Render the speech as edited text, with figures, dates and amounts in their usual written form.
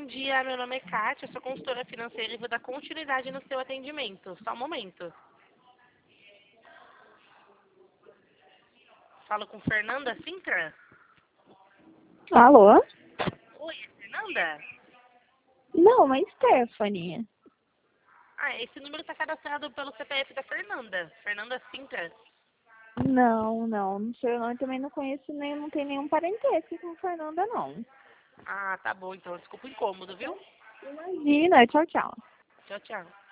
bom dia. Meu nome é Kátia, eu sou consultora financeira e vou dar continuidade no seu atendimento. Só um momento. Falo com Fernanda Sintra? Alô? Oi, é Fernanda? Não, mas Stephanie. Ah, esse número está cadastrado pelo CPF da Fernanda. Fernanda Sintra. Não sei o nome, também não conheço, nem não tem nenhum parentesco com Fernanda, não. Ah, tá bom então. Desculpa o incômodo, viu? Imagina, tchau, tchau. Tchau, tchau.